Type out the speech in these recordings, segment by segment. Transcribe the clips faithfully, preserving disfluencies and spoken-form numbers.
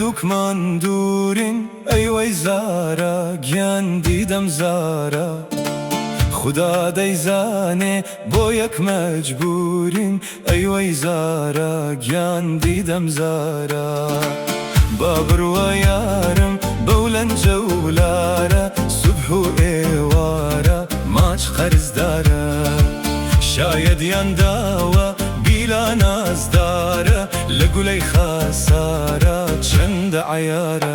هەردووکمان دوورین ئەیوەی زارە گیان دیدەم زارە خدا دەیزانێ بۆ یەک مەجبورین ئەیوەی زارە گیان دیدەم زارە با بڕوە یارم بەو لەنجە وولارە سوبح و ئێوارە ماچ قەرزدارە شاید یانداوە بیلا نازدارە لە گولەی خاسارە چەندە عەیارە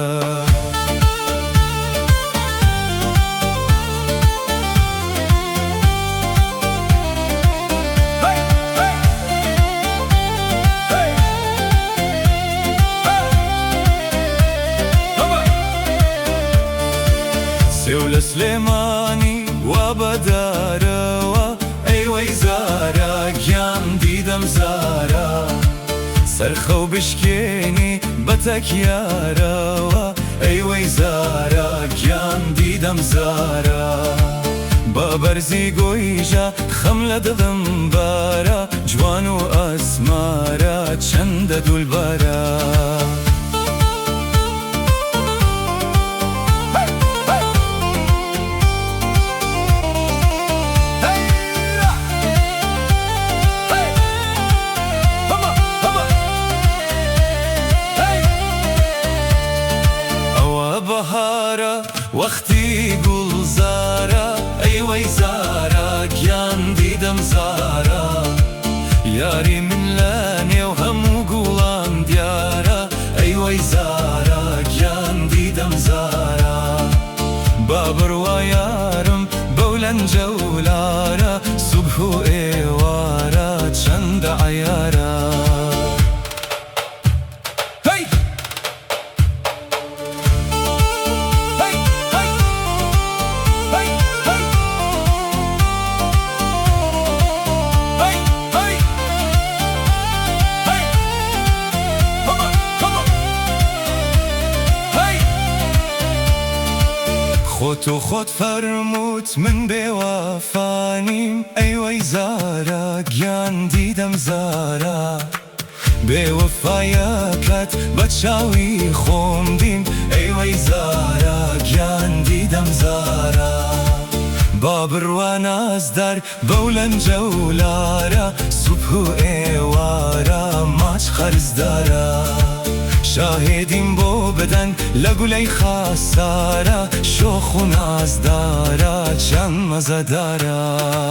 سێو لە سلێمانی وا بەدارەوە ئەیوەی زارە گیان دیدەم زارە سەرخەو بشکێنی بە تەکیارەوە ئەیوەی زارە گیان دیدەم زارە بە بەرزی گۆیژە خەم لە دڵم بارە جوان و ئەسمارە چەندە دولبارە بەهارە وەختی گوڵزارە ئەیوەی زارە گیان دیدەم زارە یاری من لە نێو هەموو گوڵان دیارە ئەیوەی زارە گیان دیدەم زارە با بڕوا یارم بەو لەنجە وولارە سوبح و ئێوارە چەندە عەیارە خۆت و خۆت فەرمووت من بێوەفانیم ئەیوەی زارە گیان دیدەم زارە بێوەفایەکەت بە چاوی خۆم دیم ئەیوەی زارە گیان دیدەم زارە با بڕوا نازدار بەو لەنجە وولارە سوبح و ئێوارە ماچ قەرزدارە شاهێدیم بۆ بدەن لە گولەی خاسارە شۆخ و نازدارە چەند مەزەدارە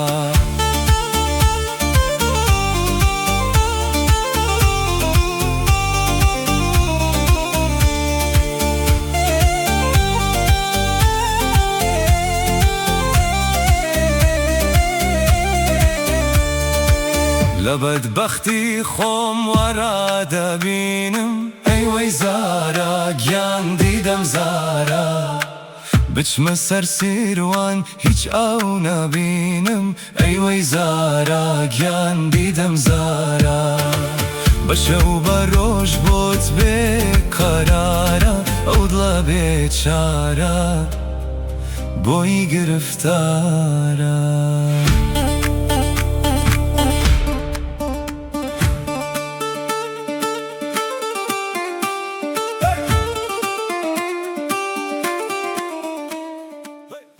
لە بەدبەختی خۆم وەرا دەبینم ئەیوەی زارە گیان دیدەم زارە بچمە سەر سیروان هیچ ئاو نەبینم ئەیوەی زارە گیان دیدەم زارە بە شەو بە ڕۆژ بۆت بێقەرارە ئەو دڵە بێچارە بۆی گرفتارە